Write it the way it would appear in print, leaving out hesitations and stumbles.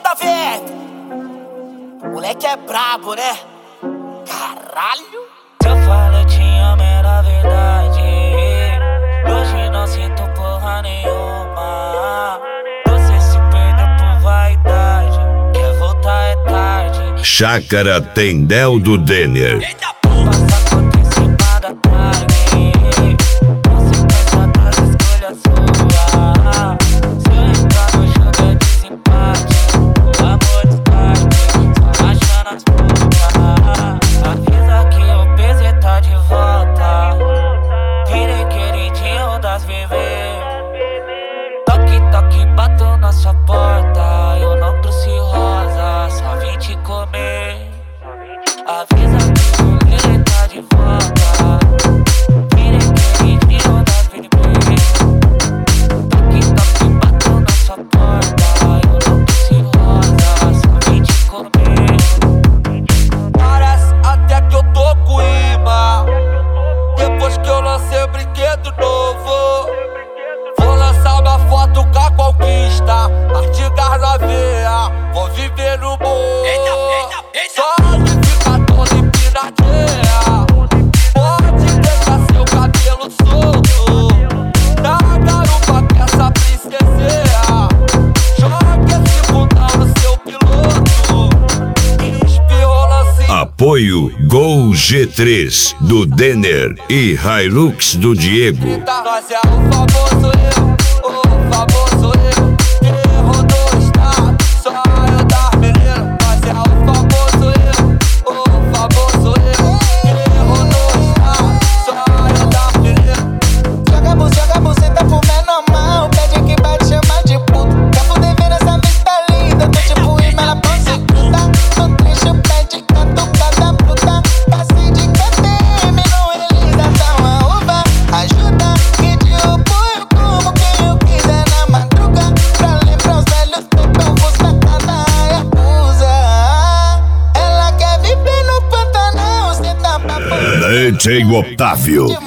da verde. Moleque é brabo, né? Caralho. Se eu falo te amo era verdade. Hoje não sinto porra nenhuma. Você se perdeu por vaidade. Quer voltar é tarde. Chácara Tendel do Denner. Eita porra. Passa conta em cima da tarde. Consequência das escolhas suas. Se eu entrar no jogo é desempate. Amor descarte, só achando as putas. Avisa que o PZ tá de volta. Virei queridinho das bebês. Toque, toque, bato na sua porta. Eu não trouxe rosa, só vim te comer. Avisa que o PZ tá de volta. Virei queridinho das bebês. Toque, toque, bato na sua porta. Eu não trouxe rosa, só vim te comer. Parece até que eu tô com imã. Depois que eu lancei o brinquedo novo, vou lançar uma foto com a conquista. Artigas na veia, vou viver no morro. Só de ficar todo empinadinha. Pode deixar seu cabelo solto. Na garupa que essa princesinha. Joga esse bundão no seu piloto. Espirrou lance. Apoio Gol G3 do Denner e Hilux do Diego. Nós é o famoso eu, o famoso eu. Que rodou o estado, só eu das meninas. Nós é o famoso eu, o famoso eu. Que rodou o estado, só eu das meninas. Joga buceta pro menor mal. Pede que vai te chamar de puta. Quer poder ver essa vista linda. Tô tipo imã, ela prostituta. No trecho pede catucada bruta. Passei de KTM no realização a uva. Ajuda que te apoio como quem eu quiser na madruga. Pra lembrar os velhos tempos na casa Yakuza. Ela quer viver no Pantanal, cê tá pra fora. DJ Otávio.